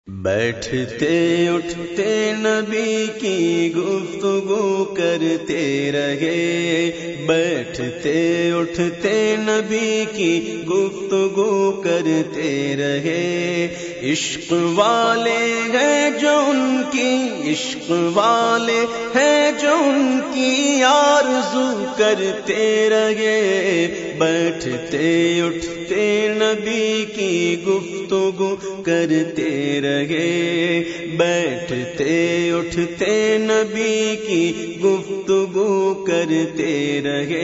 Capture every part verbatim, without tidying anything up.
بیٹھتے اٹھتے نبی کی گفتگو کرتے رہے، بیٹھتے اٹھتے نبی کی گفتگو کرتے رہے۔ عشق والے ہیں جو ان کی، عشق والے ہیں جو ان کی آرزو کرتے رہے، بیٹھتے اٹھتے نبی کی گفتگو کرتے رہے، بیٹھتے اٹھتے نبی کی گفتگو کرتے رہے۔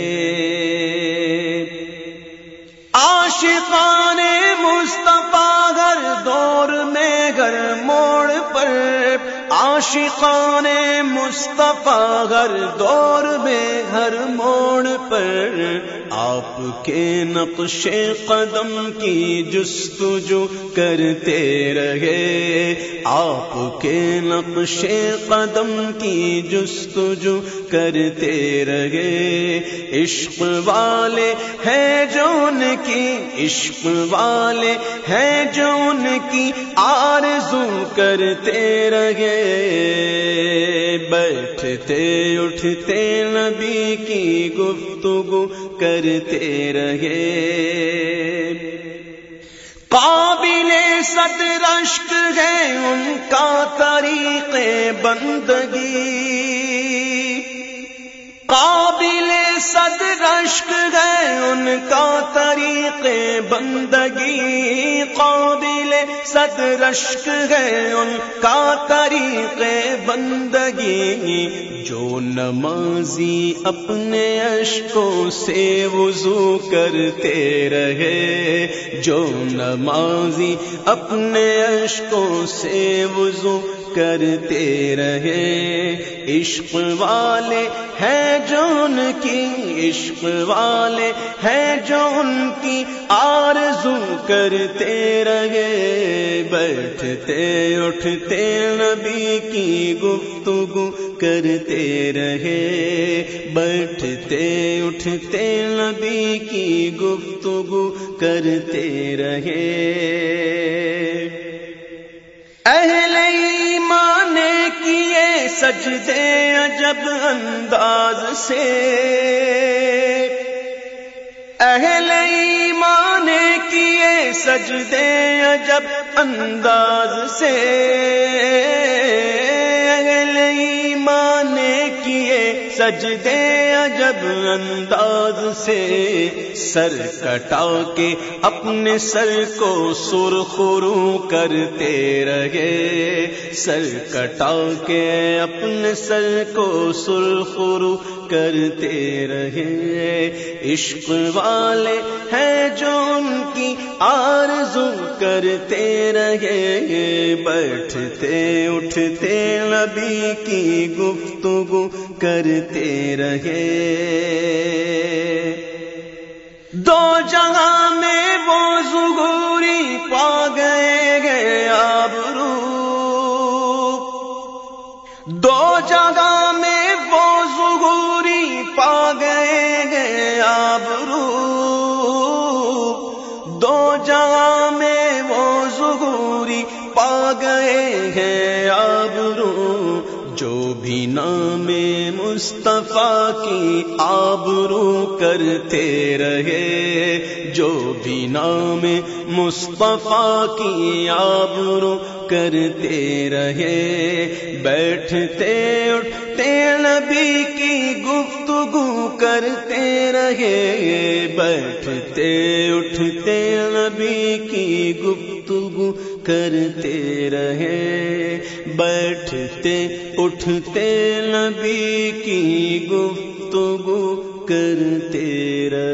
عاشقان مصطفیٰ ہر دور میں ہر موڑ پر، عاشقان مصطفیٰ ہر دور میں ہر موڑ پر آپ کے نقش قدم کی جستجو کرتے رہے، آپ کے نقش قدم کی جستجو کرتے رہے۔ عشق والے ہیں جو ان کی، عشق والے ہیں جو ان کی آرزو کرتے رہے، بیٹھتے اٹھتے نبی کی گفتگو کرتے رہے۔ قابل صدر اشک ہے ان کا طریق بندگی، قابل صدر اشک ہے ان کا طریق بندگی، قابل صدر اشک ہے ان کا طریق بندگی۔ جو نمازی اپنے اشکوں سے وضو کرتے رہے، جو نمازی اپنے اشکوں سے وضو کرتے رہے۔ عشق والے ہیں جو ان کی، عشق والے ہیں جو ان کی آرزو کرتے رہے، بیٹھتے اٹھتے نبی کی گفتگو کرتے رہے، بیٹھتے اٹھتے نبی کی گفتگو کرتے رہے۔ اہل ایمان کیے سجدے عجب انداز سے، اہل ایمان کیے سجدے عجب انداز سے، اہل ایمان کیے سجدے عجب انداز سے، سر کٹا کے اپنے سر کو سرخرو کرتے رہے، سر کٹا کے اپنے سر کو سرخرو کرتے رہے۔ عشق والے ہیں جو ان کی آرزو کرتے رہے، بیٹھتے اٹھتے نبی کی گفتگو کرتے رہے۔ دو جہاں میں وہ ظہوری پا گئے گئے آبرو، دو جگہ میں وہ ظہوری پا گئے گئے آبرو، دو جگہ میں وہ ظہوری پا گئے ہیں آبرو۔ جو بھی نام مصطفیٰ کی آبرو کرتے رہے، جو بھی نام مصطفیٰ کی آبرو کرتے رہے، بیٹھتے اٹھتے نبی کی گفتگو کرتے رہے، بیٹھتے اٹھتے نبی کی گفتگو کرتے رہے، بیٹھتے اٹھتے نبی کی گفتگو کرتے رہے۔